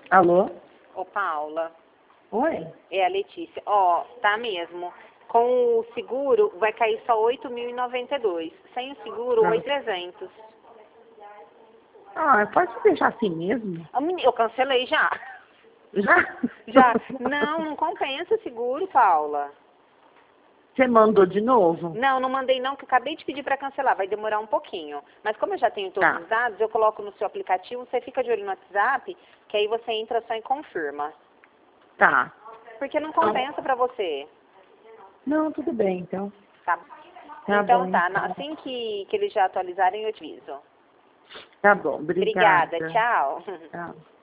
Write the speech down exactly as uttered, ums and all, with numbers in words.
Alô? Ô, Paula, Oi? é a Letícia. Ó, tá mesmo. Com o seguro vai cair só oito mil e noventa e dois. Sem o seguro, Ah, oito mil e trezentos. ah, pode deixar assim mesmo? Ah, meni- Eu cancelei já. Já? Já. Não, não compensa o seguro, Paula. Você mandou de novo? Não, não mandei não, que eu acabei de pedir para cancelar. Vai demorar um pouquinho. Mas como eu já tenho todos Tá, os dados, eu coloco no seu aplicativo, você fica de olho no WhatsApp, que aí você entra só e confirma. tá. Porque não compensa para você. Não, tudo bem, então. Tá? Tá Então bom, tá. na- então. Assim que, que eles já atualizarem, eu te aviso. Tá bom, Obrigada. obrigada. Tchau. Tchau.